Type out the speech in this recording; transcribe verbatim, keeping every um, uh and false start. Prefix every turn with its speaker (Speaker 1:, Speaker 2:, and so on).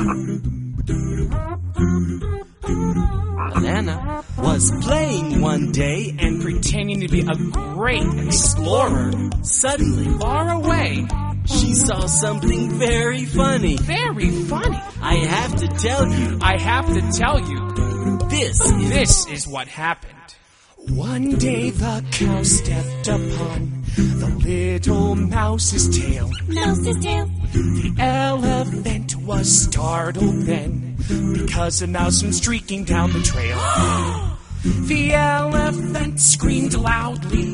Speaker 1: Banana was playing one day and
Speaker 2: pretending to be a great explorer.
Speaker 1: Suddenly,
Speaker 2: Far away.
Speaker 1: she saw something very funny.
Speaker 2: Very funny.
Speaker 1: I have to tell you,
Speaker 2: I have to tell you,
Speaker 1: this is...
Speaker 2: this is what happened. One day the cow stepped upon the little mouse's tail.
Speaker 3: Mouse's tail.
Speaker 2: The elephant was startled then, because a mouse went streaking down the trail. The elephant screamed loudly.